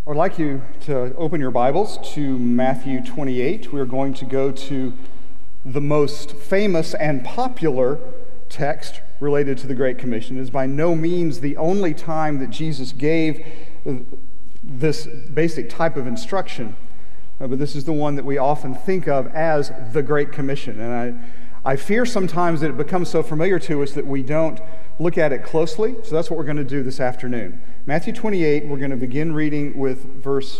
I would like you to open your Bibles to Matthew 28. We are going to go to the most famous and popular text related to the Great Commission. It is by no means the only time that Jesus gave this basic type of instruction, but this is the one that we often think of as the Great Commission. And I fear sometimes that it becomes so familiar to us that we don't look at it closely, so that's what we're going to do this afternoon. Matthew 28, we're going to begin reading with verse,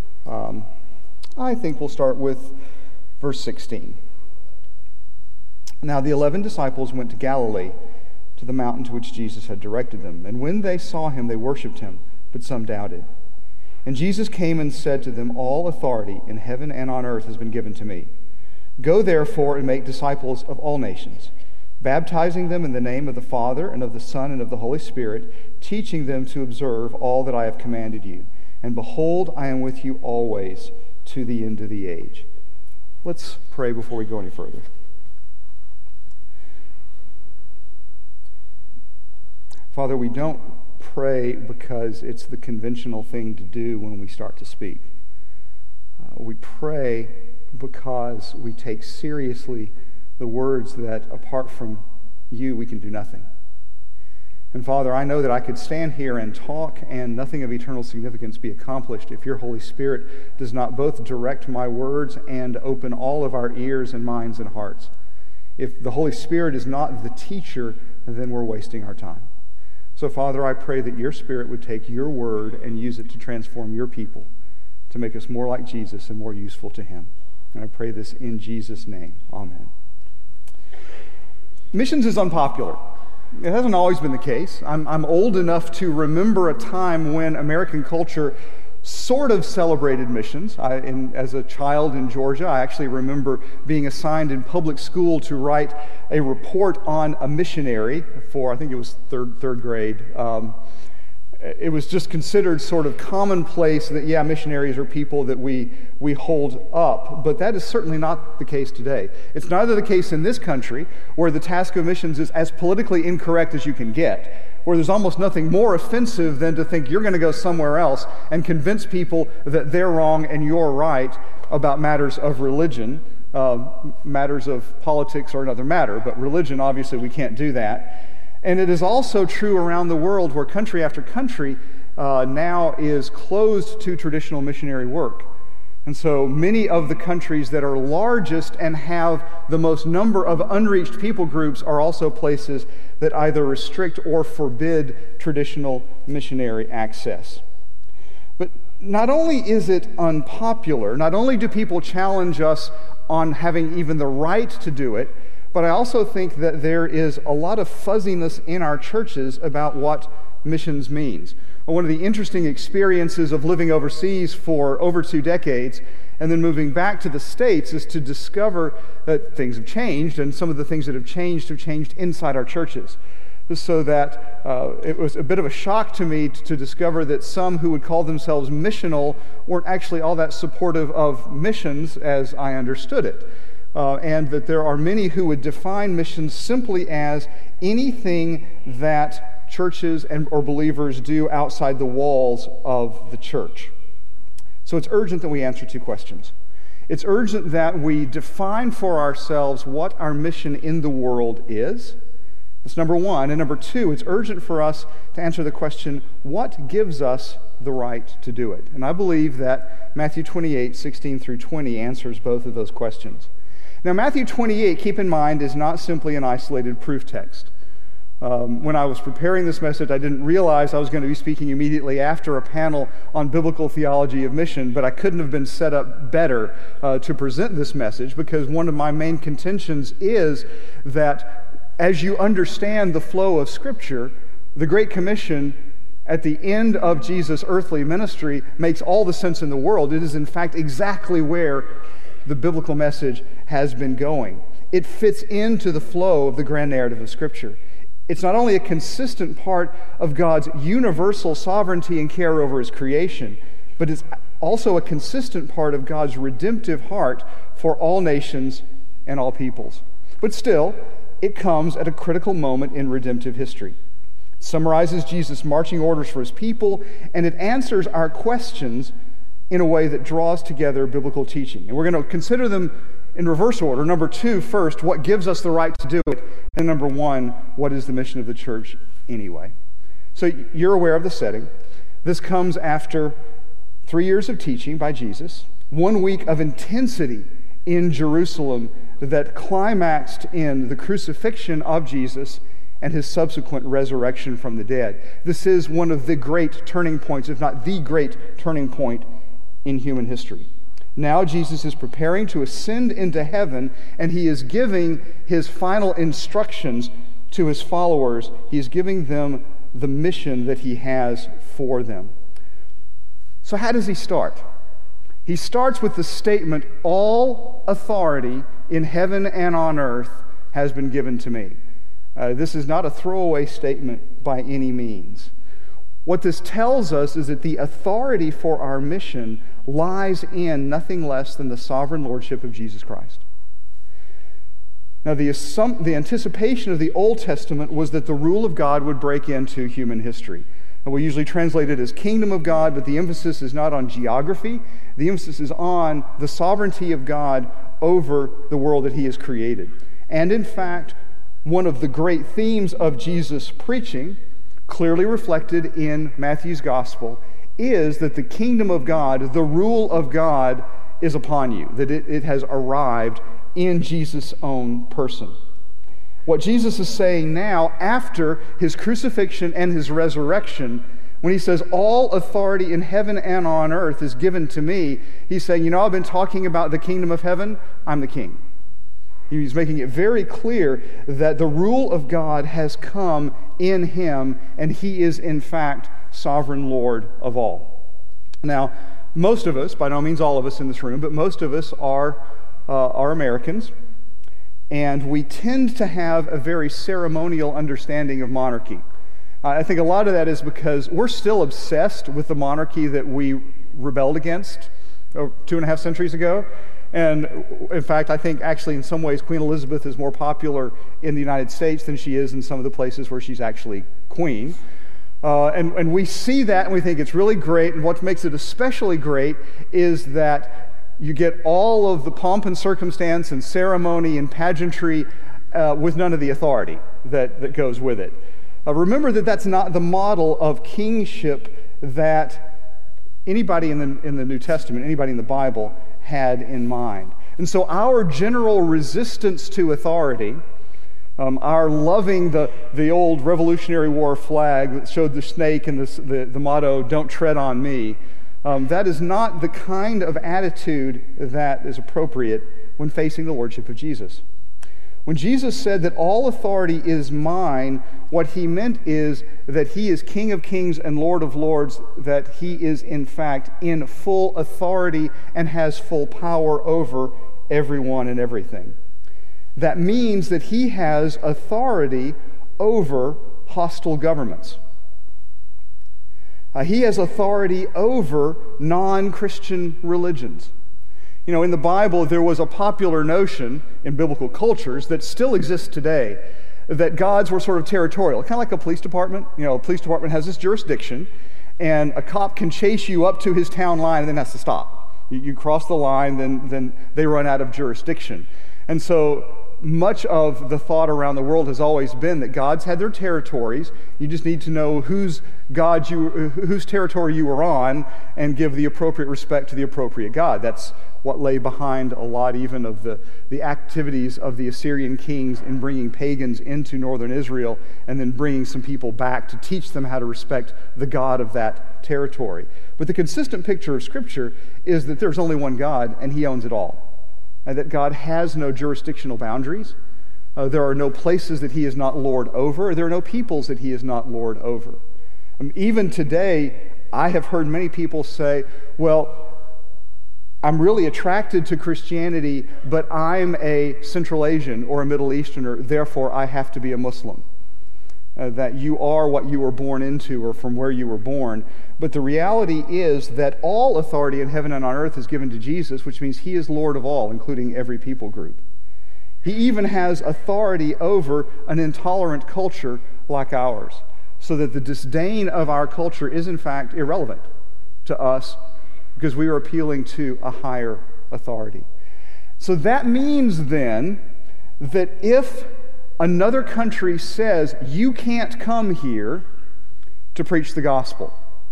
I think we'll start with verse 16. Now the 11 disciples went to Galilee, to the mountain to which Jesus had directed them. And when they saw him, they worshipped him, but some doubted. And Jesus came and said to them, "All authority in heaven and on earth has been given to me. Go therefore and make disciples of all nations, baptizing them in the name of the Father and of the Son and of the Holy Spirit, teaching them to observe all that I have commanded you. And behold, I am with you always to the end of the age." Let's pray before we go any further. Father, we don't pray because it's the conventional thing to do when we start to speak. We pray because we take seriously the words that apart from you we can do nothing. And Father, I know that I could stand here and talk and nothing of eternal significance be accomplished if your Holy Spirit does not both direct my words and open all of our ears and minds and hearts. If the Holy Spirit is not the teacher, then we're wasting our time. So Father, I pray that your Spirit would take your word and use it to transform your people, to make us more like Jesus and more useful to him. And I pray this in Jesus' name. Amen. Missions is unpopular. It hasn't always been the case. I'm old enough to remember a time when American culture sort of celebrated missions. As a child in Georgia, I actually remember being assigned in public school to write a report on a missionary for, I think it was third grade. It was just considered sort of commonplace that, missionaries are people that we hold up. But that is certainly not the case today. It's neither the case in this country, where the task of missions is as politically incorrect as you can get, where there's almost nothing more offensive than to think you're going to go somewhere else and convince people that they're wrong and you're right about matters of religion. Matters of politics are another matter, but religion, obviously, we can't do that. And it is also true around the world where country after country now is closed to traditional missionary work. And so many of the countries that are largest and have the most number of unreached people groups are also places that either restrict or forbid traditional missionary access. But not only is it unpopular, not only do people challenge us on having even the right to do it, but I also think that there is a lot of fuzziness in our churches about what missions means. One of the interesting experiences of living overseas for over 2 decades and then moving back to the States is to discover that things have changed, and some of the things that have changed inside our churches. So that it was a bit of a shock to me to discover that some who would call themselves missional weren't actually all that supportive of missions as I understood it. And that there are many who would define missions simply as anything that churches or believers do outside the walls of the church. So it's urgent that we answer 2 questions. It's urgent that we define for ourselves what our mission in the world is. That's number 1. And number 2, it's urgent for us to answer the question, what gives us the right to do it? And I believe that Matthew 28, 16 through 20 answers both of those questions. Now, Matthew 28, keep in mind, is not simply an isolated proof text. When I was preparing this message, I didn't realize I was going to be speaking immediately after a panel on biblical theology of mission, but I couldn't have been set up better to present this message, because one of my main contentions is that as you understand the flow of Scripture, the Great Commission at the end of Jesus' earthly ministry makes all the sense in the world. It is, in fact, exactly where the biblical message has been going. It fits into the flow of the grand narrative of Scripture. It's not only a consistent part of God's universal sovereignty and care over his creation, but it's also a consistent part of God's redemptive heart for all nations and all peoples. But still, it comes at a critical moment in redemptive history. summarizes Jesus' marching orders for his people, and it answers our questions in a way that draws together biblical teaching. And we're going to consider them in reverse order. Number 2, first, what gives us the right to do it? And number 1, what is the mission of the church anyway? So you're aware of the setting. This comes after 3 years of teaching by Jesus, 1 week of intensity in Jerusalem that climaxed in the crucifixion of Jesus and his subsequent resurrection from the dead. This is one of the great turning points, if not the great turning point in human history. Now Jesus is preparing to ascend into heaven, and he is giving his final instructions to his followers. He is giving them the mission that he has for them. So how does he start? He starts with the statement, "All authority in heaven and on earth has been given to me." This is not a throwaway statement by any means. What this tells us is that the authority for our mission lies in nothing less than the sovereign lordship of Jesus Christ. Now, the anticipation of the Old Testament was that the rule of God would break into human history. And we usually translate it as kingdom of God, but the emphasis is not on geography. The emphasis is on the sovereignty of God over the world that he has created. And in fact, one of the great themes of Jesus' preaching, clearly reflected in Matthew's gospel, is that the kingdom of God, the rule of God, is upon you, that it has arrived in Jesus' own person. What Jesus is saying now, after his crucifixion and his resurrection, when he says, "All authority in heaven and on earth is given to me," he's saying, I've been talking about the kingdom of heaven. I'm the king. He's making it very clear that the rule of God has come in him, and he is in fact sovereign Lord of all. Now, most of us, by no means all of us in this room, but most of us are Americans, and we tend to have a very ceremonial understanding of monarchy. I think a lot of that is because we're still obsessed with the monarchy that we rebelled against 2.5 centuries ago. And in fact, I think actually in some ways Queen Elizabeth is more popular in the United States than she is in some of the places where she's actually queen. And we see that and we think it's really great. And what makes it especially great is that you get all of the pomp and circumstance and ceremony and pageantry with none of the authority that goes with it. Remember that that's not the model of kingship that anybody in the New Testament, anybody in the Bible had in mind. And so our general resistance to authority, our loving the old Revolutionary War flag that showed the snake and the motto, "Don't tread on me," that is not the kind of attitude that is appropriate when facing the lordship of Jesus. When Jesus said that all authority is mine, what he meant is that he is King of kings and Lord of lords, that he is in fact in full authority and has full power over everyone and everything. That means that he has authority over hostile governments. He has authority over non-Christian religions. In the Bible, there was a popular notion in biblical cultures that still exists today that gods were sort of territorial, kind of like a police department. A police department has this jurisdiction, and a cop can chase you up to his town line and then has to stop. You cross the line, then they run out of jurisdiction. And so much of the thought around the world has always been that gods had their territories. You just need to know whose territory you were on and give the appropriate respect to the appropriate god. That's what lay behind a lot even of the activities of the Assyrian kings in bringing pagans into northern Israel and then bringing some people back to teach them how to respect the God of that territory. But the consistent picture of Scripture is that there's only one God and he owns it all. And that God has no jurisdictional boundaries. There are no places that he is not Lord over. There are no peoples that he is not Lord over. Even today, I have heard many people say, well, I'm really attracted to Christianity, but I'm a Central Asian or a Middle Easterner, therefore I have to be a Muslim. That you are what you were born into or from where you were born. But the reality is that all authority in heaven and on earth is given to Jesus, which means he is Lord of all, including every people group. He even has authority over an intolerant culture like ours. so that the disdain of our culture is in fact irrelevant to us because we are appealing to a higher authority. So that means then that if another country says, you can't come here to preach the gospel,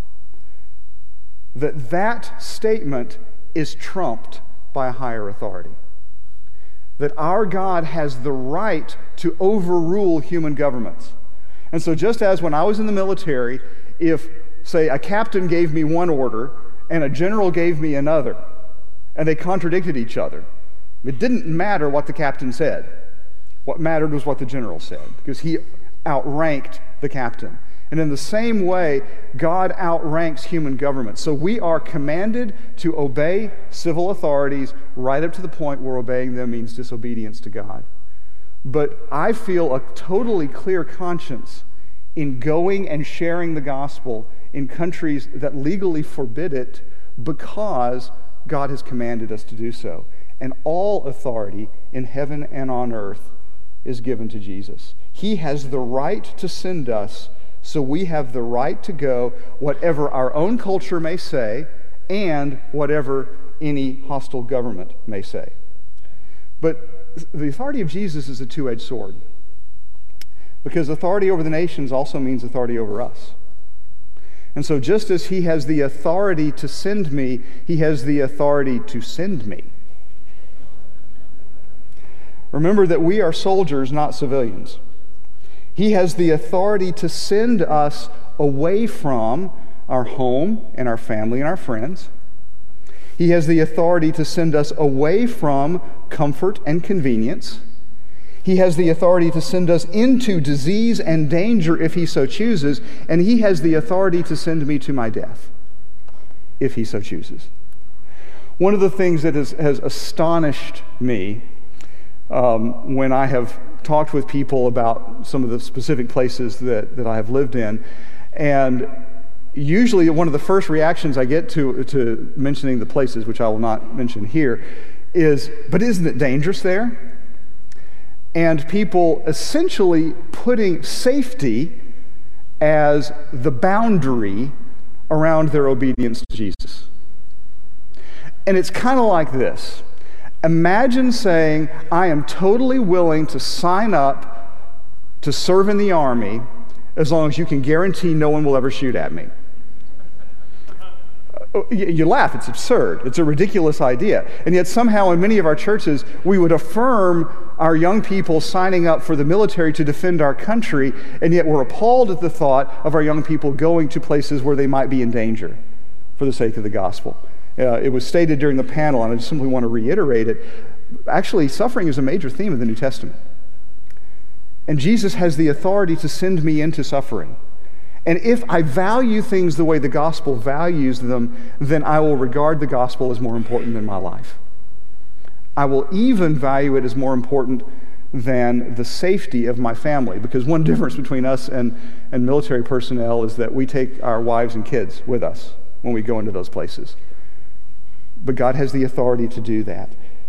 that statement is trumped by a higher authority. That our God has the right to overrule human governments. And so just as when I was in the military, if, say, a captain gave me one order and a general gave me another, and they contradicted each other, it didn't matter what the captain said. What mattered was what the general said, because he outranked the captain. And in the same way, God outranks human government. So we are commanded to obey civil authorities right up to the point where obeying them means disobedience to God. But I feel a totally clear conscience in going and sharing the gospel in countries that legally forbid it because God has commanded us to do so. And all authority in heaven and on earth is given to Jesus. He has the right to send us, so we have the right to go, whatever our own culture may say and whatever any hostile government may say. But the authority of Jesus is a two-edged sword, because authority over the nations also means authority over us. And so just as he has the authority to send me, he has the authority to send me. Remember that we are soldiers, not civilians. He has the authority to send us away from our home and our family and our friends. He has the authority to send us away from comfort and convenience. He has the authority to send us into disease and danger if he so chooses, and he has the authority to send me to my death if he so chooses. One of the things that has astonished me when I have talked with people about some of the specific places that I have lived in, and usually one of the first reactions I get to mentioning the places, which I will not mention here, is, but isn't it dangerous there? And people essentially putting safety as the boundary around their obedience to Jesus. And it's kind of like this. Imagine saying, I am totally willing to sign up to serve in the army as long as you can guarantee no one will ever shoot at me. You laugh, it's absurd. It's a ridiculous idea. And yet somehow in many of our churches, we would affirm our young people signing up for the military to defend our country, and yet we're appalled at the thought of our young people going to places where they might be in danger for the sake of the gospel. It was stated during the panel, and I just simply want to reiterate it. Actually, suffering is a major theme of the New Testament. And Jesus has the authority to send me into suffering. And if I value things the way the gospel values them, then I will regard the gospel as more important than my life. I will even value it as more important than the safety of my family, because one difference between us and military personnel is that we take our wives and kids with us when we go into those places. But God has the authority to do that.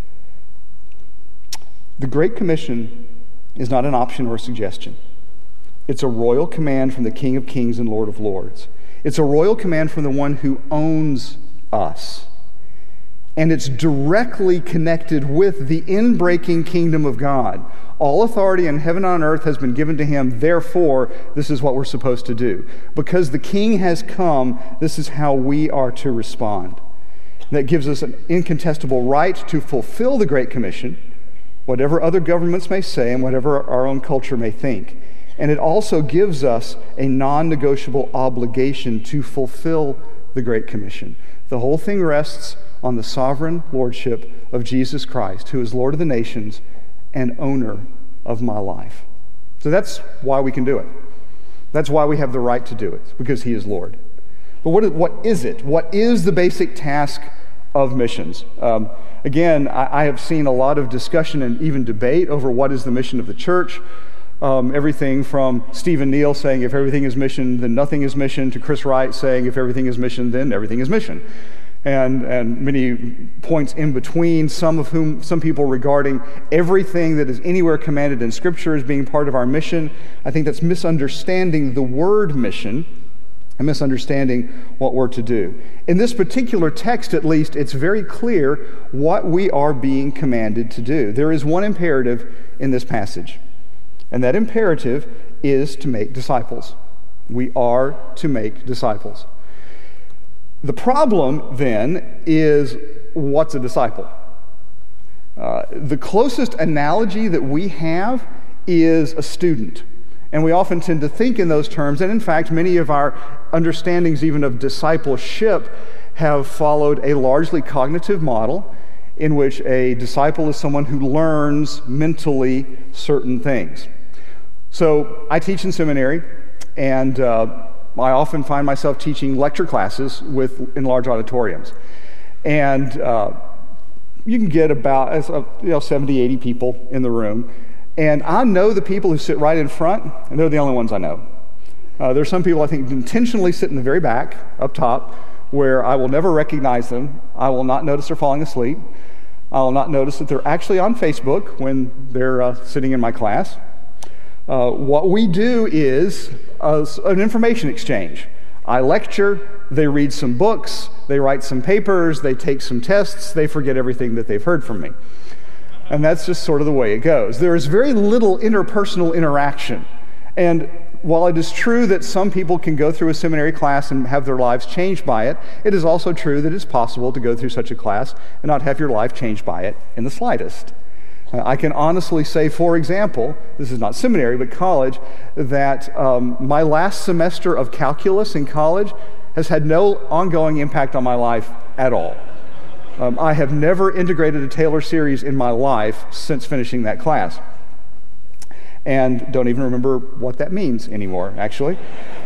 The Great Commission is not an option or a suggestion. It's a royal command from the King of Kings and Lord of Lords. It's a royal command from the one who owns us. And it's directly connected with the inbreaking kingdom of God. All authority in heaven and on earth has been given to him. Therefore, this is what we're supposed to do. Because the King has come, this is how we are to respond. That gives us an incontestable right to fulfill the Great Commission, whatever other governments may say and whatever our own culture may think. And it also gives us a non-negotiable obligation to fulfill the Great Commission. The whole thing rests on the sovereign lordship of Jesus Christ, who is Lord of the nations and owner of my life. So that's why we can do it. That's why we have the right to do it, because he is Lord. But what is it? What is the basic task of missions? Again, I have seen a lot of discussion and even debate over what is the mission of the church. Everything from Stephen Neal saying if everything is mission, then nothing is mission, to Chris Wright saying if everything is mission, then everything is mission. and many points in between, some people regarding everything that is anywhere commanded in Scripture as being part of our mission. I think that's misunderstanding the word mission and misunderstanding what we're to do. In this particular text, at least, it's very clear what we are being commanded to do. There is one imperative in this passage, and that imperative is to make disciples. We are to make disciples. The problem, then, is what's a disciple? The closest analogy that we have is a student. And we often tend to think in those terms, and in fact, many of our understandings even of discipleship have followed a largely cognitive model in which a disciple is someone who learns mentally certain things. So I teach in seminary, and I often find myself teaching lecture classes in large auditoriums. And you can get about 70, 80 people in the room. And I know the people who sit right in front, and they're the only ones I know. There's some people I think intentionally sit in the very back, up top, where I will never recognize them. I will not notice they're falling asleep. I will not notice that they're actually on Facebook when they're sitting in my class. What we do is an information exchange. I lecture, they read some books, they write some papers, they take some tests, they forget everything that they've heard from me. And that's just sort of the way it goes. There is very little interpersonal interaction. And while it is true that some people can go through a seminary class and have their lives changed by it, it is also true that it's possible to go through such a class and not have your life changed by it in the slightest. I can honestly say, for example, this is not seminary, but college, that my last semester of calculus in college has had no ongoing impact on my life at all. I have never integrated a Taylor series in my life since finishing that class. And don't even remember what that means anymore, actually.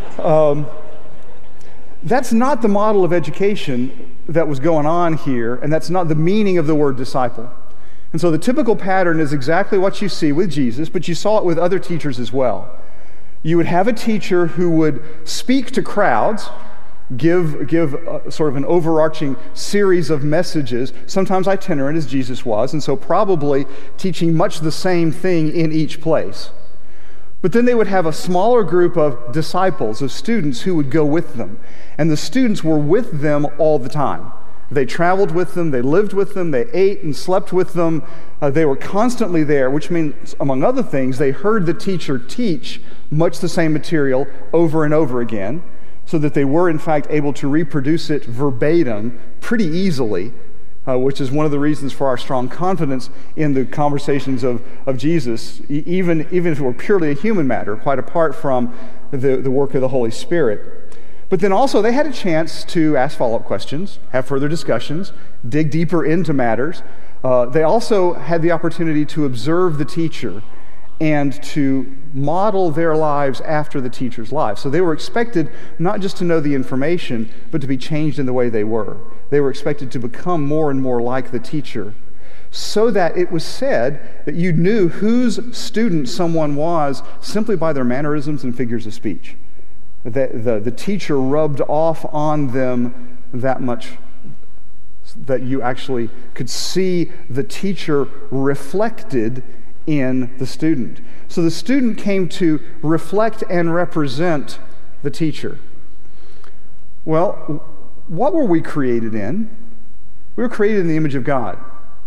That's not the model of education that was going on here, and that's not the meaning of the word disciple. And so the typical pattern is exactly what you see with Jesus, but you saw it with other teachers as well. You would have a teacher who would speak to crowds, give sort of an overarching series of messages, sometimes itinerant as Jesus was, and so probably teaching much the same thing in each place. But then they would have a smaller group of disciples, of students who would go with them. And the students were with them all the time. They traveled with them, they lived with them, they ate and slept with them. They were constantly there, which means, among other things, they heard the teacher teach much the same material over and over again, so that they were, in fact, able to reproduce it verbatim pretty easily, which is one of the reasons for our strong confidence in the conversations of Jesus, even if it were purely a human matter, quite apart from the work of the Holy Spirit. But then also they had a chance to ask follow-up questions, have further discussions, dig deeper into matters. They also had the opportunity to observe the teacher and to model their lives after the teacher's life. So they were expected not just to know the information, but to be changed in the way they were. They were expected to become more and more like the teacher, so that it was said that you knew whose student someone was simply by their mannerisms and figures of speech. The teacher rubbed off on them that much that you actually could see the teacher reflected in the student. So the student came to reflect and represent the teacher. Well, what were we created in? We were created in the image of God.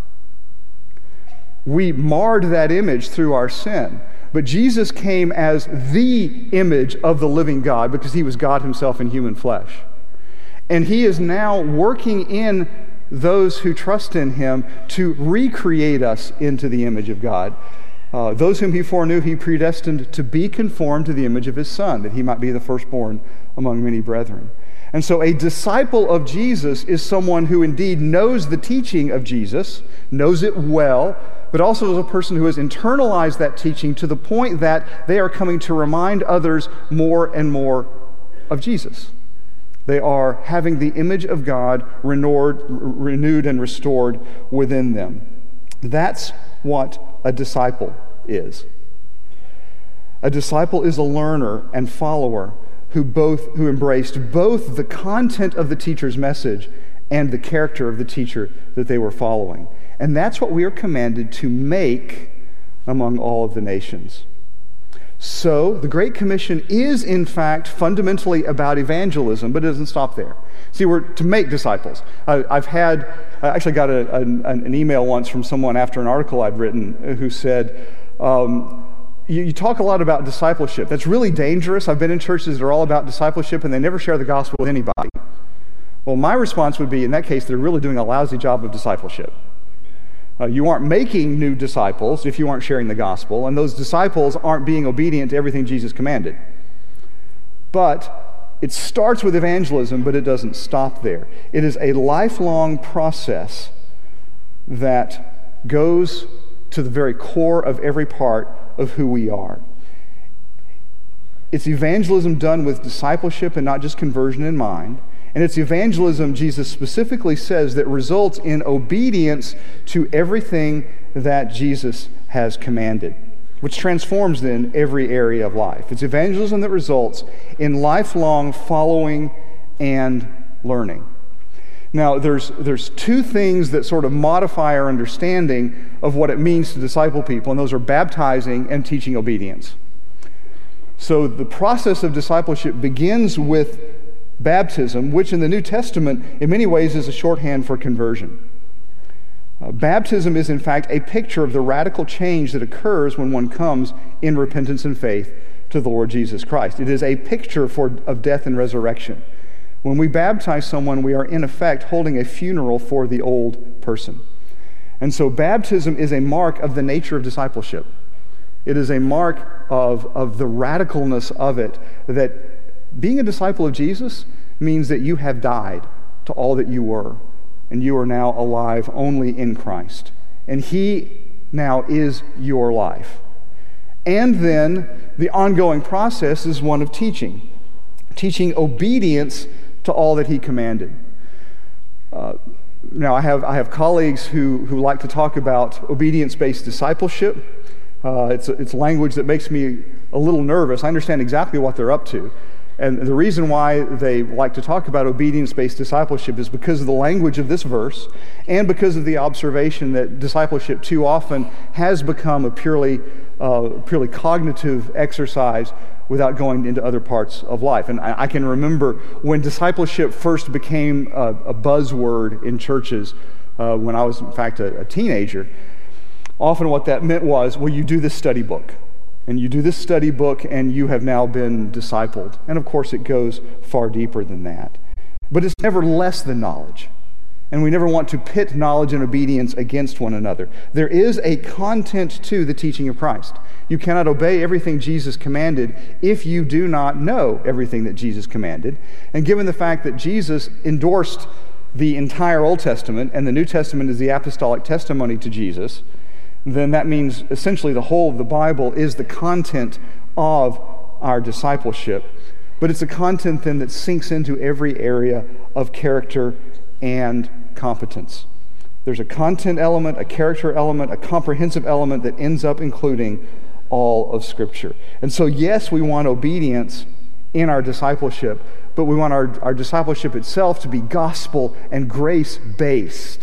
We marred that image through our sin. But Jesus came as the image of the living God because he was God himself in human flesh. And he is now working in those who trust in him to recreate us into the image of God. Those whom he foreknew, he predestined to be conformed to the image of his Son, that he might be the firstborn among many brethren. And so a disciple of Jesus is someone who indeed knows the teaching of Jesus, knows it well, but also is a person who has internalized that teaching to the point that they are coming to remind others more and more of Jesus. They are having the image of God renewed and restored within them. That's what a disciple is. A disciple is a learner and follower who embraced both the content of the teacher's message and the character of the teacher that they were following. And that's what we are commanded to make among all of the nations. So, the Great Commission is, in fact, fundamentally about evangelism, but it doesn't stop there. See, we're to make disciples. I actually got an email once from someone after an article I'd written who said, you talk a lot about discipleship. That's really dangerous. I've been in churches that are all about discipleship, and they never share the gospel with anybody. Well, my response would be, in that case, they're really doing a lousy job of discipleship. You aren't making new disciples if you aren't sharing the gospel, and those disciples aren't being obedient to everything Jesus commanded. But it starts with evangelism, but it doesn't stop there. It is a lifelong process that goes to the very core of every part of who we are. It's evangelism done with discipleship and not just conversion in mind. And it's evangelism, Jesus specifically says, that results in obedience to everything that Jesus has commanded, which transforms then every area of life. It's evangelism that results in lifelong following and learning. Now, there's two things that sort of modify our understanding of what it means to disciple people, and those are baptizing and teaching obedience. So the process of discipleship begins with baptism, which in the New Testament in many ways is a shorthand for conversion. Baptism is in fact a picture of the radical change that occurs when one comes in repentance and faith to the Lord Jesus Christ. It is a picture of death and resurrection. When we baptize someone, we are in effect holding a funeral for the old person. And so baptism is a mark of the nature of discipleship. It is a mark of the radicalness of it, that being a disciple of Jesus means that you have died to all that you were, and you are now alive only in Christ. And He now is your life. And then the ongoing process is one of teaching obedience to all that He commanded. Now, I have colleagues who like to talk about obedience-based discipleship. It's language that makes me a little nervous. I understand exactly what they're up to. And the reason why they like to talk about obedience-based discipleship is because of the language of this verse and because of the observation that discipleship too often has become a purely cognitive exercise without going into other parts of life. And I can remember when discipleship first became a buzzword in churches when I was, in fact, a teenager. Often what that meant was, well, you do this study book. And you do this study book, and you have now been discipled. And of course, it goes far deeper than that. But it's never less than knowledge. And we never want to pit knowledge and obedience against one another. There is a content to the teaching of Christ. You cannot obey everything Jesus commanded if you do not know everything that Jesus commanded. And given the fact that Jesus endorsed the entire Old Testament, and the New Testament is the apostolic testimony to Jesus, then that means essentially the whole of the Bible is the content of our discipleship. But it's a content then that sinks into every area of character and competence. There's a content element, a character element, a comprehensive element that ends up including all of Scripture. And so yes, we want obedience in our discipleship, but we want our discipleship itself to be gospel and grace-based.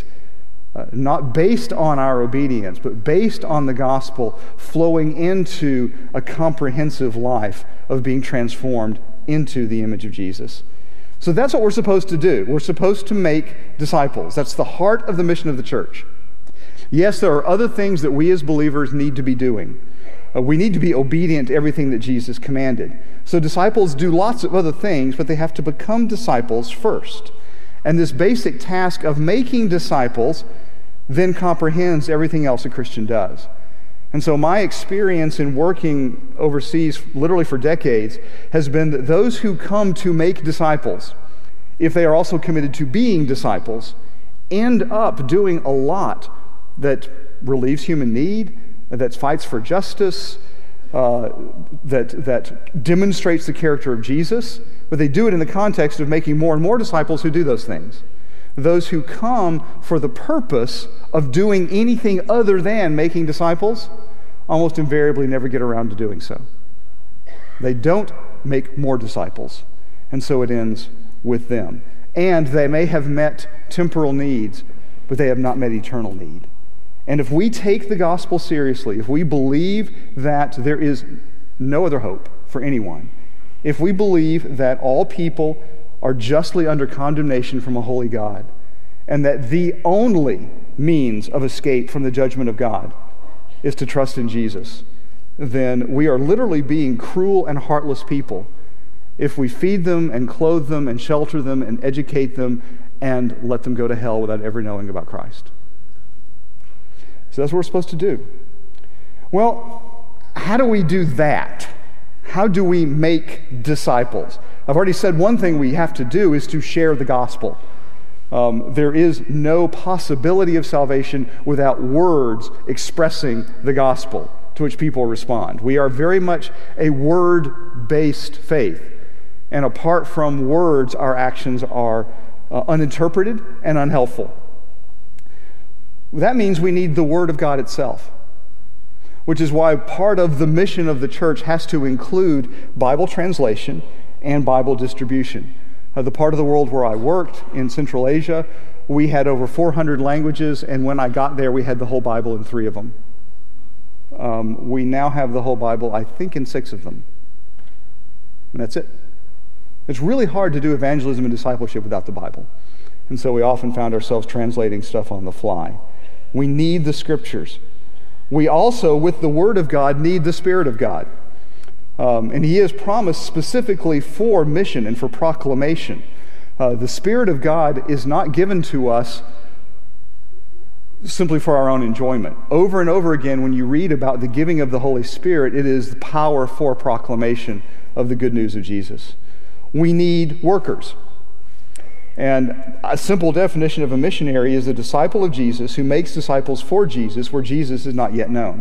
Not based on our obedience, but based on the gospel flowing into a comprehensive life of being transformed into the image of Jesus. So that's what we're supposed to do. We're supposed to make disciples. That's the heart of the mission of the church. Yes, there are other things that we as believers need to be doing. We need to be obedient to everything that Jesus commanded. So disciples do lots of other things, but they have to become disciples first. And this basic task of making disciples then comprehends everything else a Christian does. And so my experience in working overseas literally for decades has been that those who come to make disciples, if they are also committed to being disciples, end up doing a lot that relieves human need, that fights for justice, that demonstrates the character of Jesus, but they do it in the context of making more and more disciples who do those things. Those who come for the purpose of doing anything other than making disciples almost invariably never get around to doing so. They don't make more disciples, and so it ends with them. and they may have met temporal needs, but they have not met eternal need. And if we take the gospel seriously, if we believe that there is no other hope for anyone, if we believe that all people are justly under condemnation from a holy God, and that the only means of escape from the judgment of God is to trust in Jesus, then we are literally being cruel and heartless people if we feed them and clothe them and shelter them and educate them and let them go to hell without ever knowing about Christ. So that's what we're supposed to do. Well, how do we do that? How do we make disciples? I've already said one thing we have to do is to share the gospel. There is no possibility of salvation without words expressing the gospel to which people respond. We are very much a word-based faith. And apart from words, our actions are uninterpreted and unhelpful. That means we need the Word of God itself, which is why part of the mission of the church has to include Bible translation and Bible distribution. The part of the world where I worked in Central Asia, we had over 400 languages, and when I got there, we had the whole Bible in 3 of them. We now have the whole Bible, I think, in 6 of them. And that's it. It's really hard to do evangelism and discipleship without the Bible. And so we often found ourselves translating stuff on the fly. We need the Scriptures. We also, with the Word of God, need the Spirit of God. And He is promised specifically for mission and for proclamation. The Spirit of God is not given to us simply for our own enjoyment. Over and over again, when you read about the giving of the Holy Spirit, it is the power for proclamation of the good news of Jesus. We need workers. And a simple definition of a missionary is a disciple of Jesus who makes disciples for Jesus where Jesus is not yet known.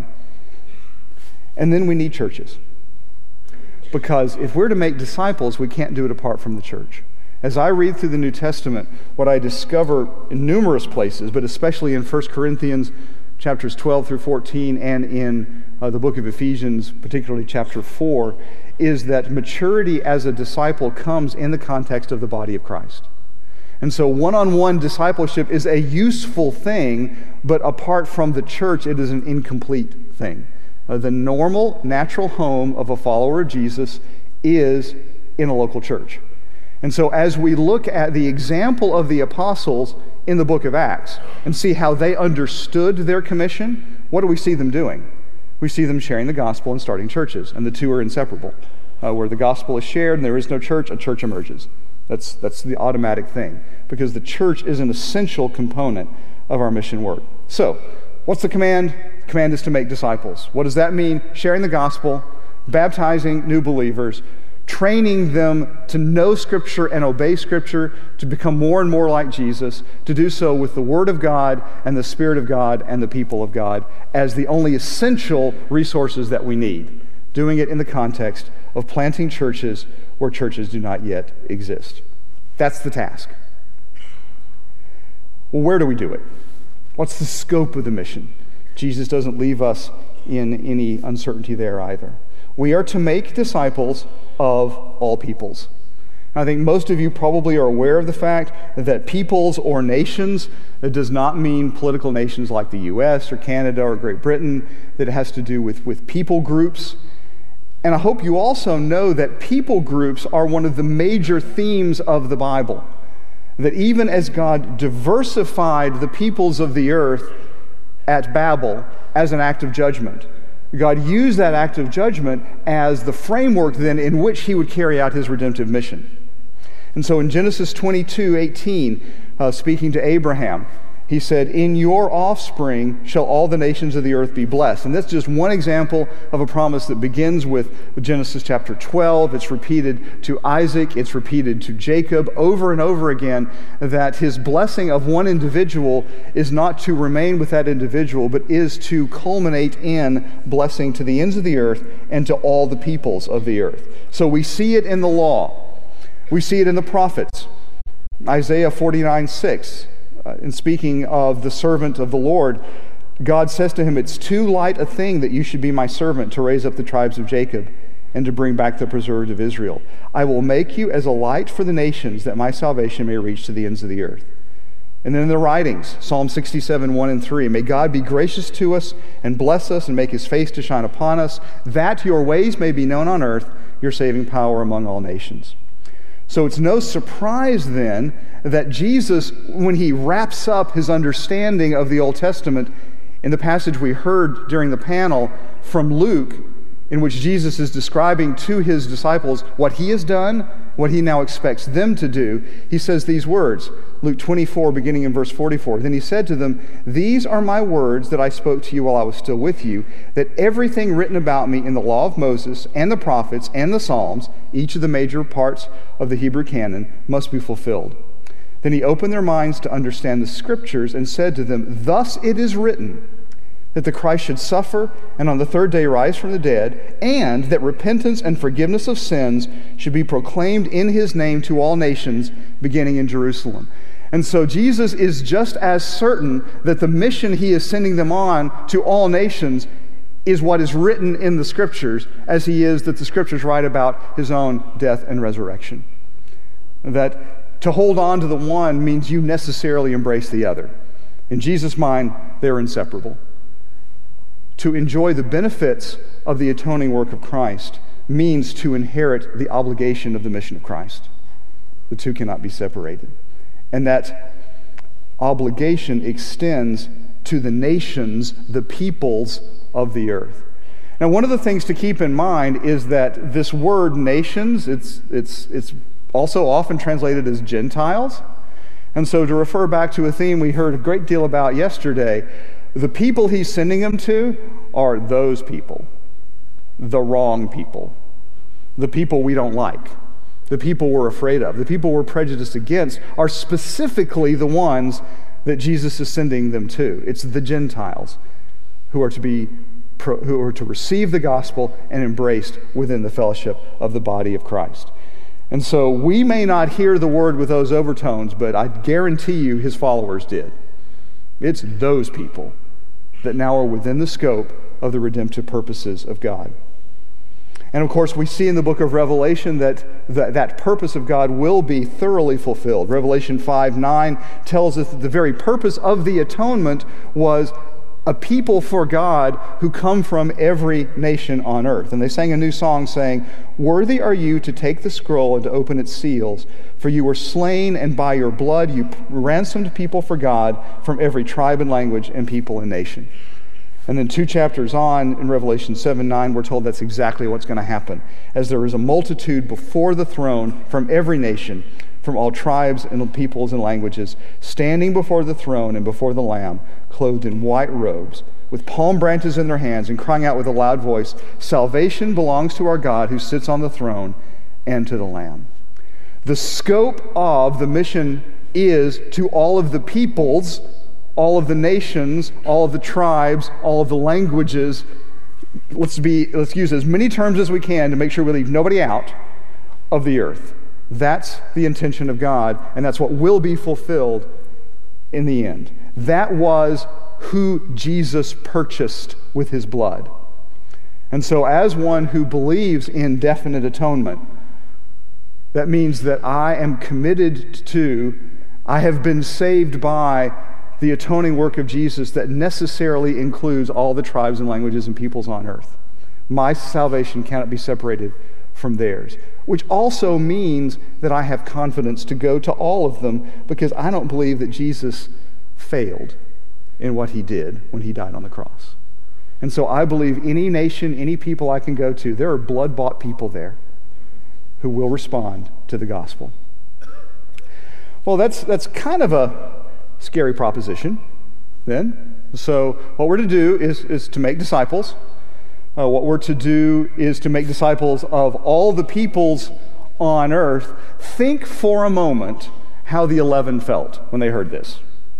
And then we need churches. Because if we're to make disciples, we can't do it apart from the church. As I read through the New Testament, what I discover in numerous places, but especially in 1 Corinthians chapters 12 through 14 and in the book of Ephesians, particularly chapter 4, is that maturity as a disciple comes in the context of the body of Christ. And so one-on-one discipleship is a useful thing, but apart from the church, it is an incomplete thing. The normal, natural home of a follower of Jesus is in a local church. And so as we look at the example of the apostles in the book of Acts and see how they understood their commission, what do we see them doing? We see them sharing the gospel and starting churches, and the two are inseparable. Where the gospel is shared and there is no church, a church emerges. That's the automatic thing, because the church is an essential component of our mission work. So, what's the command? The command is to make disciples. What does that mean? Sharing the gospel, baptizing new believers, training them to know Scripture and obey Scripture, to become more and more like Jesus, to do so with the Word of God and the Spirit of God and the people of God as the only essential resources that we need. Doing it in the context of planting churches where churches do not yet exist. That's the task. Well, where do we do it? What's the scope of the mission? Jesus doesn't leave us in any uncertainty there either. We are to make disciples of all peoples. I think most of you probably are aware of the fact that peoples or nations, it does not mean political nations like the U.S. or Canada or Great Britain, that it has to do with people groups. And I hope you also know that people groups are one of the major themes of the Bible. That even as God diversified the peoples of the earth at Babel as an act of judgment, God used that act of judgment as the framework then in which He would carry out His redemptive mission. And so in Genesis 22:18, speaking to Abraham, He said, "In your offspring shall all the nations of the earth be blessed." And that's just one example of a promise that begins with Genesis chapter 12. It's repeated to Isaac. It's repeated to Jacob over and over again, that his blessing of one individual is not to remain with that individual, but is to culminate in blessing to the ends of the earth and to all the peoples of the earth. So we see it in the law. We see it in the prophets. Isaiah 49:6. In speaking of the servant of the Lord, God says to him, "It's too light a thing that you should be my servant to raise up the tribes of Jacob and to bring back the preserved of Israel. I will make you as a light for the nations, that my salvation may reach to the ends of the earth. And then in the writings, Psalm 67, 1 and 3, may God be gracious to us and bless us and make his face to shine upon us, that your ways may be known on earth, your saving power among all nations. So it's no surprise then that Jesus, when he wraps up his understanding of the Old Testament in the passage we heard during the panel from Luke, in which Jesus is describing to his disciples what he has done, what he now expects them to do, he says these words, Luke 24, beginning in verse 44. Then he said to them, "These are my words that I spoke to you while I was still with you, that everything written about me in the law of Moses and the prophets and the Psalms, each of the major parts of the Hebrew canon, must be fulfilled." Then he opened their minds to understand the Scriptures and said to them, "Thus it is written, that the Christ should suffer and on the third day rise from the dead, and that repentance and forgiveness of sins should be proclaimed in his name to all nations, beginning in Jerusalem." And so Jesus is just as certain that the mission he is sending them on to all nations is what is written in the Scriptures, as he is that the Scriptures write about his own death and resurrection. That to hold on to the one means you necessarily embrace the other. In Jesus' mind, they're inseparable. To enjoy the benefits of the atoning work of Christ means to inherit the obligation of the mission of Christ. The two cannot be separated. And that obligation extends to the nations, the peoples of the earth. Now, one of the things to keep in mind is that this word nations, it's also often translated as Gentiles. And so to refer back to a theme we heard a great deal about yesterday, the people he's sending them to are those people, the wrong people, the people we don't like, the people we're afraid of, the people we're prejudiced against are specifically the ones that Jesus is sending them to. It's the Gentiles who are to receive the gospel and embraced within the fellowship of the body of Christ. And so we may not hear the word with those overtones, but I guarantee you his followers did. It's those people that now are within the scope of the redemptive purposes of God. And of course, we see in the book of Revelation that that purpose of God will be thoroughly fulfilled. Revelation 5:9 tells us that the very purpose of the atonement was a people for God who come from every nation on earth. And they sang a new song saying, "Worthy are you to take the scroll and to open its seals, for you were slain, and by your blood you ransomed people for God from every tribe and language and people and nation." And then 2 chapters on, in Revelation 7:9, we're told that's exactly what's going to happen. As there is a multitude before the throne from every nation, from all tribes and peoples and languages, standing before the throne and before the Lamb, clothed in white robes, with palm branches in their hands, and crying out with a loud voice, "Salvation belongs to our God who sits on the throne and to the Lamb." The scope of the mission is to all of the peoples, all of the nations, all of the tribes, all of the languages. Let's use as many terms as we can to make sure we leave nobody out of the earth. That's the intention of God, and that's what will be fulfilled in the end. That was who Jesus purchased with his blood. And so as one who believes in definite atonement, that means that I am committed to, I have been saved by the atoning work of Jesus that necessarily includes all the tribes and languages and peoples on earth. My salvation cannot be separated from theirs, which also means that I have confidence to go to all of them, because I don't believe that Jesus failed in what he did when he died on the cross. And so I believe any nation, any people I can go to, there are blood-bought people there who will respond to the gospel. Well, that's kind of a scary proposition then. So what we're to do is to make disciples. What we're to do is to make disciples of all the peoples on earth. Think for a moment how the 11 felt when they heard this.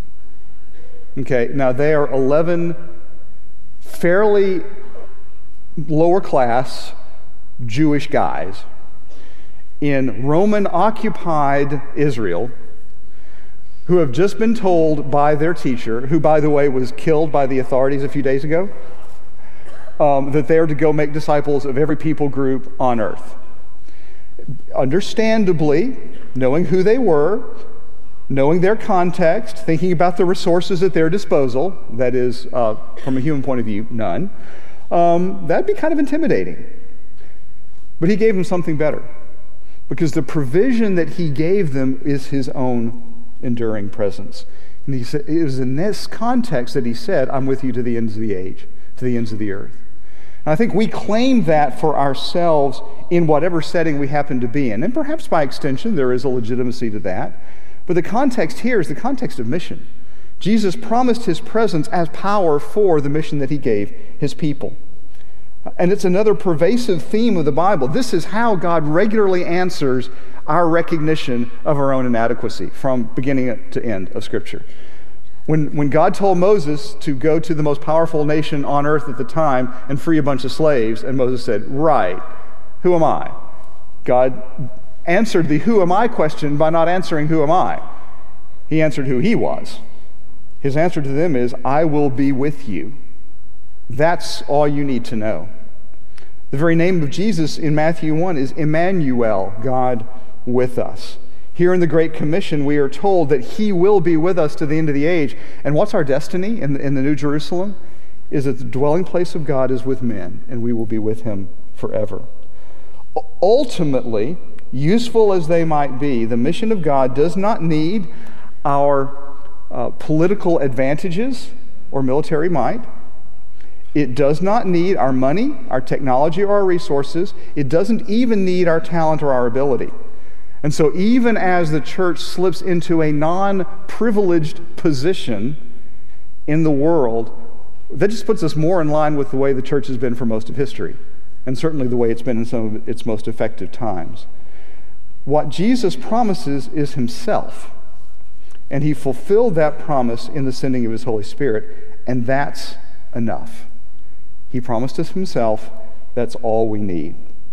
Okay, now they are 11 fairly lower class Jewish guys in Roman-occupied Israel who have just been told by their teacher, who, by the way, was killed by the authorities a few days ago, that they are to go make disciples of every people group on earth. Understandably, knowing who they were, knowing their context, thinking about the resources at their disposal, that is, from a human point of view, none, that'd be kind of intimidating. But he gave them something better, because the provision that he gave them is his own enduring presence. And he said, it was in this context that he said, I'm with you to the ends of the age, to the ends of the earth. And I think we claim that for ourselves in whatever setting we happen to be in. And perhaps by extension, there is a legitimacy to that. But the context here is the context of mission. Jesus promised his presence as power for the mission that he gave his people. And it's another pervasive theme of the Bible. This is how God regularly answers our recognition of our own inadequacy from beginning to end of Scripture. When God told Moses to go to the most powerful nation on earth at the time and free a bunch of slaves, and Moses said, right, who am I? God answered the who am I question by not answering who am I. He answered who he was. His answer to them is, I will be with you. That's all you need to know. The very name of Jesus in Matthew 1 is Emmanuel, God with us. Here in the Great Commission, we are told that he will be with us to the end of the age. And what's our destiny in the New Jerusalem? Is that the dwelling place of God is with men, and we will be with him forever. Ultimately, useful as they might be, the mission of God does not need our political advantages or military might. It does not need our money, our technology, or our resources. It doesn't even need our talent or our ability. And so even as the church slips into a non-privileged position in the world, that just puts us more in line with the way the church has been for most of history, and certainly the way it's been in some of its most effective times. What Jesus promises is himself, and he fulfilled that promise in the sending of his Holy Spirit, and that's enough. He promised us himself. That's all we need.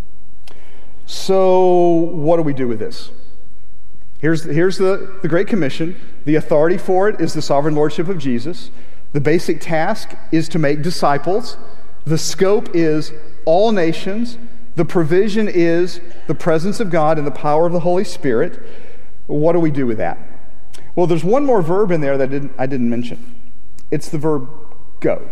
So what do we do with this? Here's the Great Commission. The authority for it is the sovereign lordship of Jesus. The basic task is to make disciples. The scope is all nations. The provision is the presence of God and the power of the Holy Spirit. What do we do with that? Well, there's one more verb in there that I didn't mention. It's the verb go.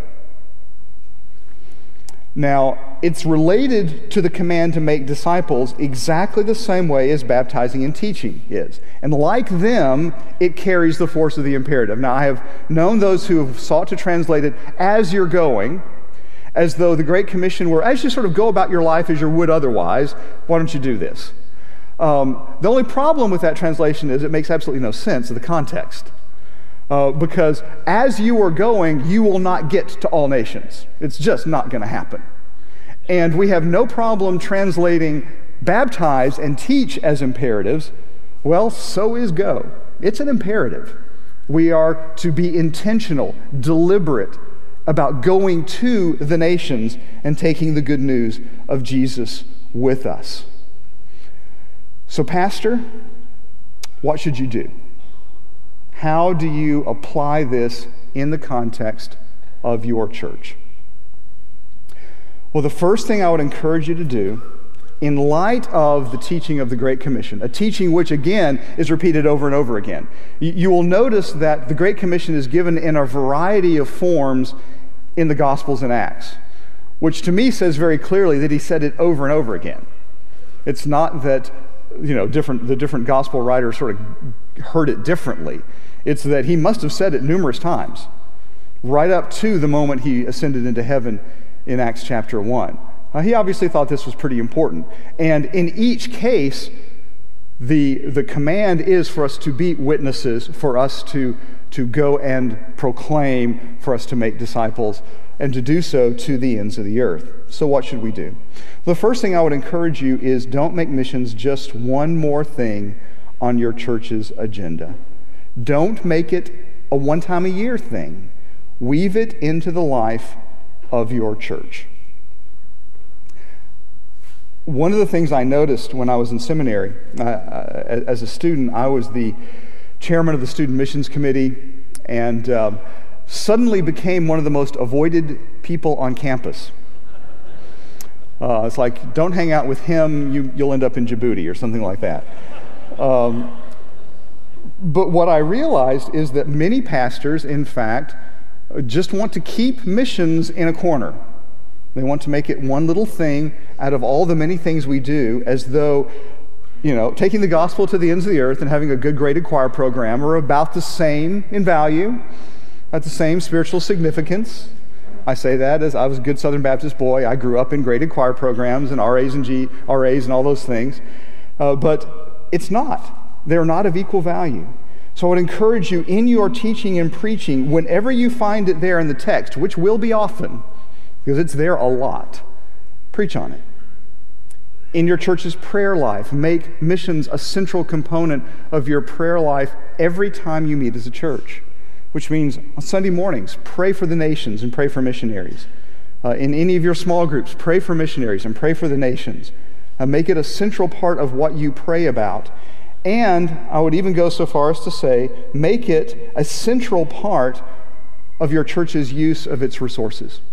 Now, it's related to the command to make disciples exactly the same way as baptizing and teaching is. And like them, it carries the force of the imperative. Now, I have known those who have sought to translate it as you're going, as though the Great Commission were, as you sort of go about your life as you would otherwise, why don't you do this? The only problem with that translation is it makes absolutely no sense in the context. Because as you are going, you will not get to all nations. It's just not going to happen. And we have no problem translating baptize and teach as imperatives. Well, so is go. It's an imperative. We are to be intentional, deliberate about going to the nations and taking the good news of Jesus with us. So, Pastor, what should you do? How do you apply this in the context of your church? Well, the first thing I would encourage you to do, in light of the teaching of the Great Commission, a teaching which, again, is repeated over and over again, you will notice that the Great Commission is given in a variety of forms in the Gospels and Acts, which to me says very clearly that he said it over and over again. It's not that the different gospel writers sort of heard it differently. It's that he must have said it numerous times, right up to the moment he ascended into heaven in Acts chapter 1. He obviously thought this was pretty important. And in each case, the command is for us to be witnesses, for us to go and proclaim, for us to make disciples, and to do so to the ends of the earth. So what should we do? The first thing I would encourage you is don't make missions just one more thing on your church's agenda. Don't make it a one-time-a-year thing. Weave it into the life of your church. One of the things I noticed when I was in seminary, as a student, I was the chairman of the Student Missions Committee, and suddenly became one of the most avoided people on campus. It's like, don't hang out with him, you'll end up in Djibouti or something like that. But what I realized is that many pastors, in fact, just want to keep missions in a corner. They want to make it one little thing out of all the many things we do, as though, taking the gospel to the ends of the earth and having a good graded choir program are about the same in value, at the same spiritual significance. I say that as I was a good Southern Baptist boy. I grew up in graded choir programs and RAs and all those things. But it's not. They're not of equal value. So I would encourage you in your teaching and preaching, whenever you find it there in the text, which will be often, because it's there a lot, preach on it. In your church's prayer life, make missions a central component of your prayer life every time you meet as a church, which means on Sunday mornings, pray for the nations and pray for missionaries. In any of your small groups, pray for missionaries and pray for the nations. Make it a central part of what you pray about. And I would even go so far as to say, make it a central part of your church's use of its resources.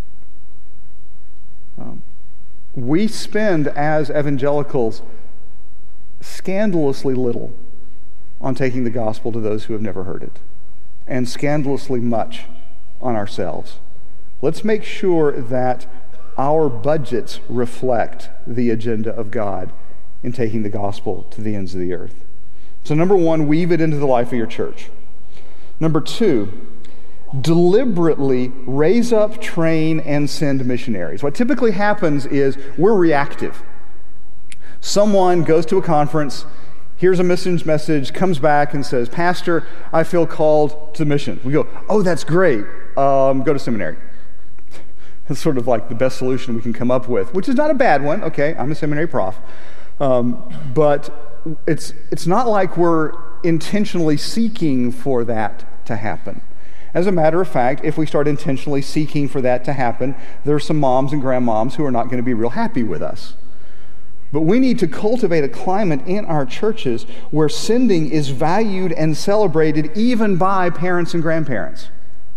We spend, as evangelicals, scandalously little on taking the gospel to those who have never heard it, and scandalously much on ourselves. Let's make sure that our budgets reflect the agenda of God in taking the gospel to the ends of the earth. So number one, weave it into the life of your church. Number two, deliberately raise up, train, and send missionaries. What typically happens is we're reactive. Someone goes to a conference, hears a missions message, comes back and says, "Pastor, I feel called to mission." We go, "Oh, that's great. Go to seminary." It's sort of like the best solution we can come up with, which is not a bad one. Okay, I'm a seminary prof. But it's not like we're intentionally seeking for that to happen. As a matter of fact, if we start intentionally seeking for that to happen, there are some moms and grandmoms who are not going to be real happy with us. But we need to cultivate a climate in our churches where sending is valued and celebrated even by parents and grandparents.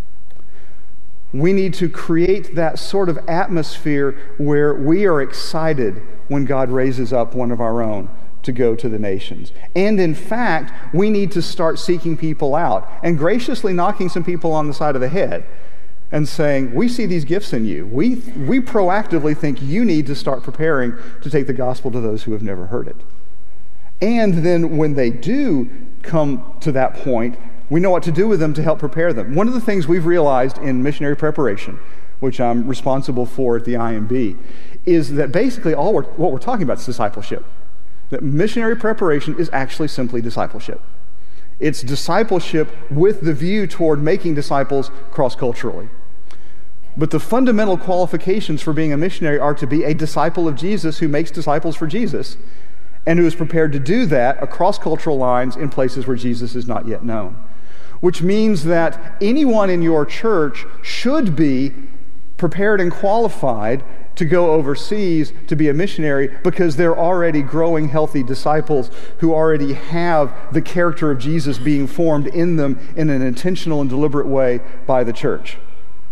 We need to create that sort of atmosphere where we are excited when God raises up one of our own to go to the nations. And in fact, we need to start seeking people out and graciously knocking some people on the side of the head and saying, "We see these gifts in you. We proactively think you need to start preparing to take the gospel to those who have never heard it." And then when they do come to that point, we know what to do with them to help prepare them. One of the things we've realized in missionary preparation, which I'm responsible for at the IMB, is that basically what we're talking about is discipleship. That missionary preparation is actually simply discipleship. It's discipleship with the view toward making disciples cross-culturally. But the fundamental qualifications for being a missionary are to be a disciple of Jesus who makes disciples for Jesus and who is prepared to do that across cultural lines in places where Jesus is not yet known. Which means that anyone in your church should be prepared and qualified to go overseas to be a missionary because they're already growing healthy disciples who already have the character of Jesus being formed in them in an intentional and deliberate way by the church.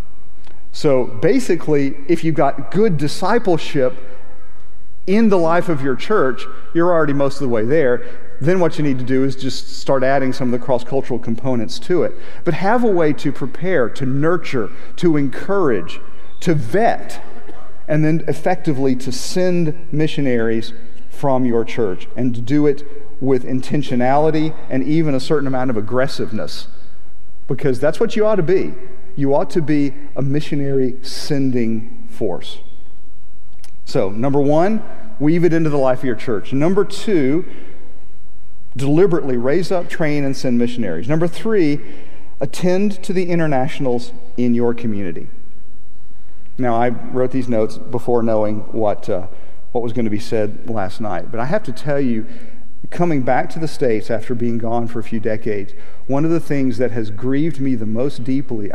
So basically, if you've got good discipleship in the life of your church, you're already most of the way there. Then what you need to do is just start adding some of the cross-cultural components to it. But have a way to prepare, to nurture, to encourage, to vet, and then effectively to send missionaries from your church, and to do it with intentionality and even a certain amount of aggressiveness, because that's what you ought to be. You ought to be a missionary sending force. So, number one, weave it into the life of your church. Number two, deliberately raise up, train, and send missionaries. Number three, attend to the internationals in your community. Now, I wrote these notes before knowing what was going to be said last night. But I have to tell you, coming back to the States after being gone for a few decades, one of the things that has grieved me the most deeply,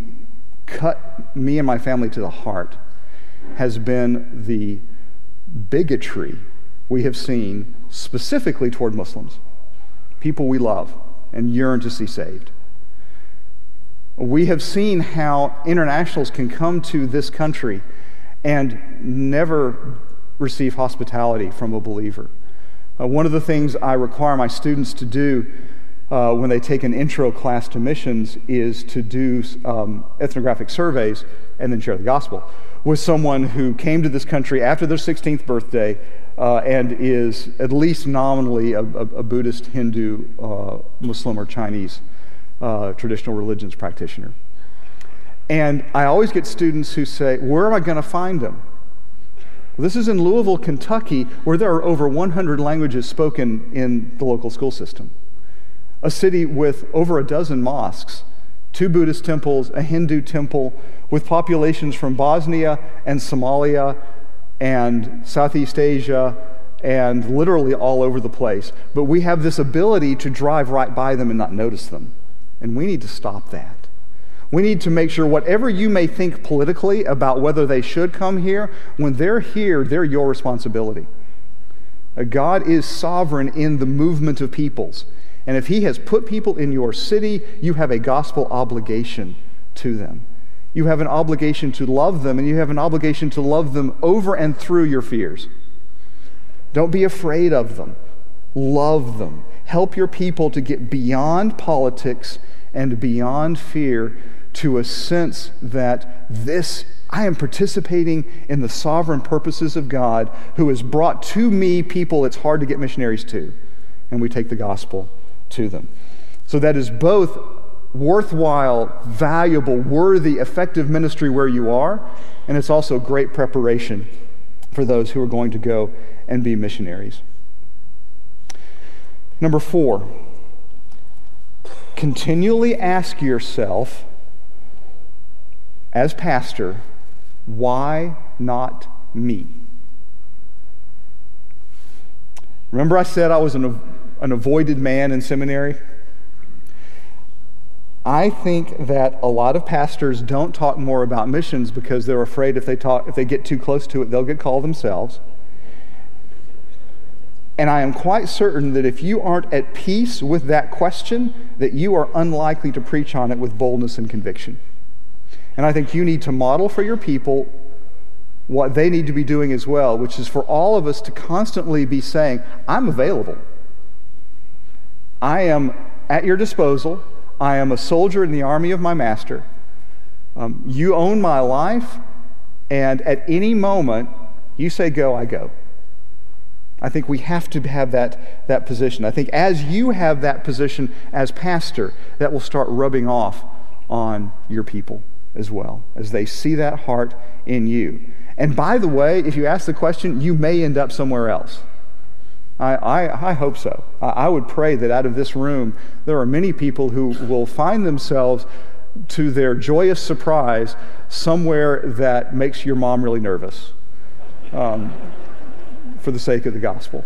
cut me and my family to the heart, has been the bigotry we have seen specifically toward Muslims, people we love and yearn to see saved. We have seen how internationals can come to this country and never receive hospitality from a believer. One of the things I require my students to do when they take an intro class to missions is to do ethnographic surveys and then share the gospel with someone who came to this country after their 16th birthday and is at least nominally a Buddhist, Hindu, Muslim, or Chinese traditional religions practitioner. And I always get students who say, where am I going to find them? This is in Louisville, Kentucky, where there are over 100 languages spoken in the local school system. A city with over a dozen mosques, 2 Buddhist temples, a Hindu temple, with populations from Bosnia and Somalia and Southeast Asia and literally all over the place. But we have this ability to drive right by them and not notice them. And we need to stop that. We need to make sure whatever you may think politically about whether they should come here, when they're here, they're your responsibility. God is sovereign in the movement of peoples. And if He has put people in your city, you have a gospel obligation to them. You have an obligation to love them, and you have an obligation to love them over and through your fears. Don't be afraid of them. Love them. Help your people to get beyond politics and beyond fear to a sense that I am participating in the sovereign purposes of God, who has brought to me people it's hard to get missionaries to, and we take the gospel to them. So that is both worthwhile, valuable, worthy, effective ministry where you are, and it's also great preparation for those who are going to go and be missionaries. Number 4, continually ask yourself, as pastor, why not me? Remember I said I was an avoided man in seminary? I think that a lot of pastors don't talk more about missions because they're afraid if they get too close to it, they'll get called themselves. And I am quite certain that if you aren't at peace with that question, that you are unlikely to preach on it with boldness and conviction. And I think you need to model for your people what they need to be doing as well, which is for all of us to constantly be saying, I'm available. I am at your disposal. I am a soldier in the army of my master. You own my life, and at any moment, you say go, I go. I think we have to have that position. I think as you have that position as pastor, that will start rubbing off on your people as well, as they see that heart in you. And by the way, if you ask the question, you may end up somewhere else. I hope so. I would pray that out of this room, there are many people who will find themselves, to their joyous surprise, somewhere that makes your mom really nervous for the sake of the gospel.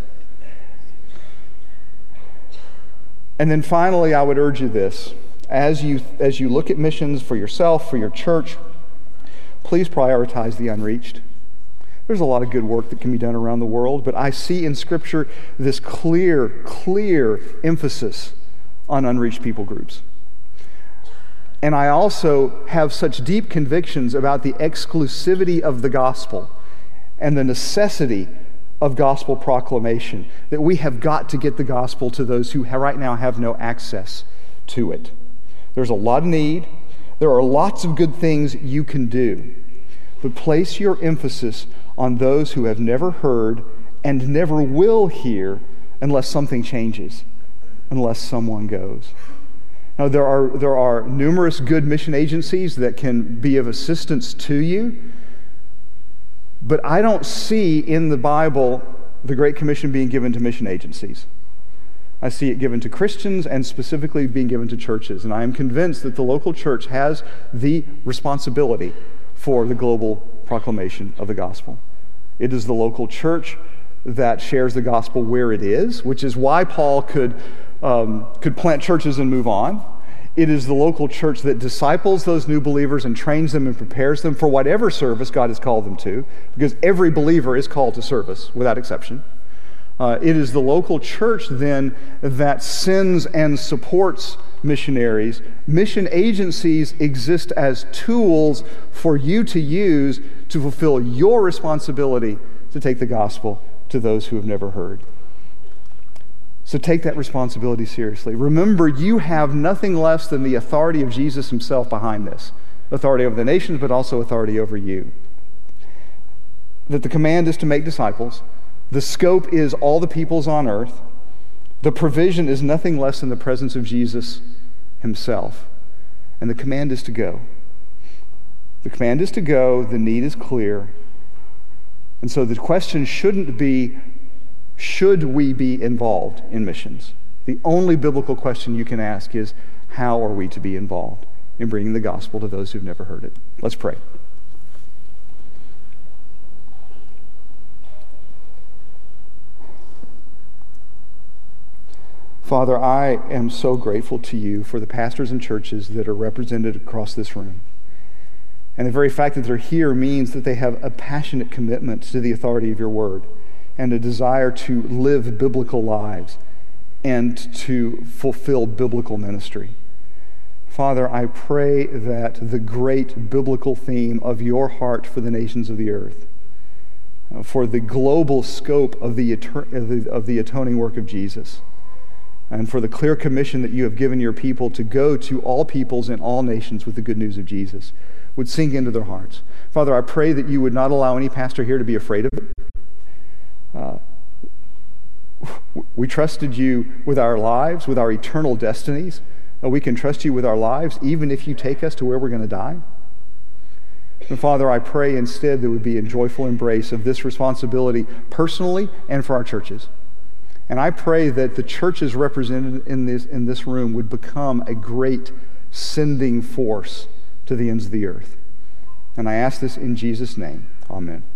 And then finally, I would urge you this. As you look at missions for yourself, for your church, please prioritize the unreached. There's a lot of good work that can be done around the world, but I see in Scripture this clear emphasis on unreached people groups. And I also have such deep convictions about the exclusivity of the gospel and the necessity of gospel proclamation, that we have got to get the gospel to those who right now have no access to it. There's a lot of need. There are lots of good things you can do. But place your emphasis on those who have never heard and never will hear unless something changes, unless someone goes. Now, there are numerous good mission agencies that can be of assistance to you, but I don't see in the Bible the Great Commission being given to mission agencies. I see it given to Christians and specifically being given to churches. And I am convinced that the local church has the responsibility for the global proclamation of the gospel. It is the local church that shares the gospel where it is, which is why Paul could plant churches and move on. It is the local church that disciples those new believers and trains them and prepares them for whatever service God has called them to, because every believer is called to service without exception. It is the local church then that sends and supports missionaries. Mission agencies exist as tools for you to use to fulfill your responsibility to take the gospel to those who have never heard. So take that responsibility seriously. Remember, you have nothing less than the authority of Jesus himself behind this. Authority over the nations, but also authority over you. That the command is to make disciples. The scope is all the peoples on earth. The provision is nothing less than the presence of Jesus himself. And the command is to go. The command is to go. The need is clear. And so the question shouldn't be, should we be involved in missions? The only biblical question you can ask is, how are we to be involved in bringing the gospel to those who've never heard it? Let's pray. Father, I am so grateful to you for the pastors and churches that are represented across this room. And the very fact that they're here means that they have a passionate commitment to the authority of your word and a desire to live biblical lives and to fulfill biblical ministry. Father, I pray that the great biblical theme of your heart for the nations of the earth, for the global scope of the atoning work of Jesus, and for the clear commission that you have given your people to go to all peoples and all nations with the good news of Jesus, would sink into their hearts. Father, I pray that you would not allow any pastor here to be afraid of it. We trusted you with our lives, with our eternal destinies. We can trust you with our lives, even if you take us to where we're going to die. And Father, I pray instead that we would be in joyful embrace of this responsibility personally and for our churches. And I pray that the churches represented in this room would become a great sending force to the ends of the earth. And I ask this in Jesus' name. Amen.